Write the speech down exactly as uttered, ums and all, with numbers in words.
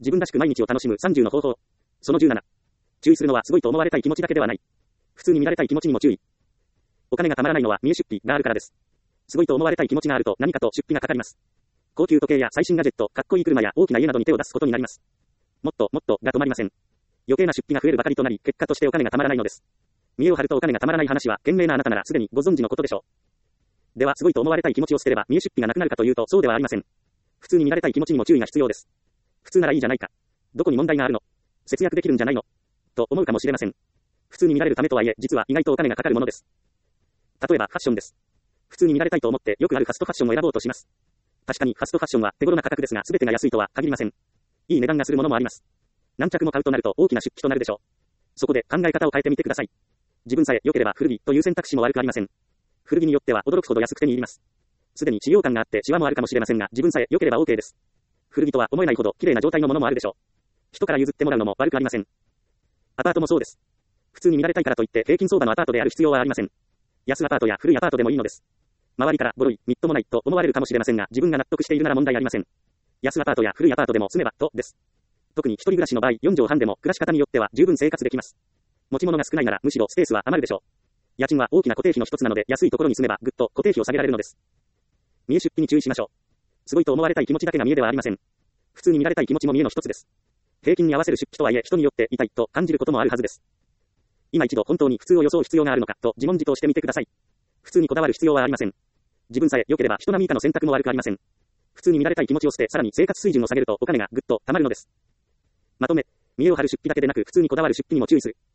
自分らしく毎日を楽しむさんじゅうの方法。そのじゅうなな。注意するのはすごいと思われたい気持ちだけではない。普通に見られたい気持ちにも注意。お金がたまらないのは見栄出費があるからです。すごいと思われたい気持ちがあると何かと出費がかかります。高級時計や最新ガジェット、かっこいい車や大きな家などに手を出すことになります。もっともっとが止まりません。余計な出費が増えるばかりとなり、結果としてお金がたまらないのです。見栄を張るとお金がたまらない話は、賢明なあなたならすでにご存知のことでしょう。では、すごいと思われたい気持ちを捨てれば見栄出費がなくなるかというと、そうではありません。普通に見られたい気持ちにも注意が必要です。普通ならいいじゃないか。どこに問題があるの？節約できるんじゃないの？と思うかもしれません。普通に見られるためとはいえ、実は意外とお金がかかるものです。例えばファッションです。普通に見られたいと思ってよくあるファストファッションを選ぼうとします。確かにファストファッションは手頃な価格ですが、全てが安いとは限りません。いい値段がするものもあります。何着も買うとなると大きな出費となるでしょう。そこで考え方を変えてみてください。自分さえ良ければ古着という選択肢も悪くありません。古着によっては驚くほど安く手に入ります。すでに使用感があってシワもあるかもしれませんが、自分さえ良ければ OK です。古着とは思えないほど綺麗な状態のものもあるでしょう。人から譲ってもらうのも悪くありません。アパートもそうです。普通に見られたいからといって平均相場のアパートである必要はありません。安アパートや古いアパートでもいいのです。周りからボロい、みっともないと思われるかもしれませんが、自分が納得しているなら問題ありません。安アパートや古いアパートでも住めばとです。特に一人暮らしの場合、よんじょうはんでも暮らし方によっては十分生活できます。持ち物が少ないならむしろスペースは余るでしょう。家賃は大きな固定費の一つなので、安いところに住めばぐっと固定費を下げられるのです。見栄出費に注意しましょう。すごいと思われたい気持ちだけが見栄ではありません。普通に見られたい気持ちも見栄の一つです。平均に合わせる出費とはいえ、人によって痛いと感じることもあるはずです。今一度本当に普通を装う必要があるのかと自問自答してみてください。普通にこだわる必要はありません。自分さえ良ければ人並み以下の選択も悪くありません。普通に見られたい気持ちを捨て、さらに生活水準を下げるとお金がぐっと貯まるのです。まとめ、見栄を張る出費だけでなく普通にこだわる出費にも注意する。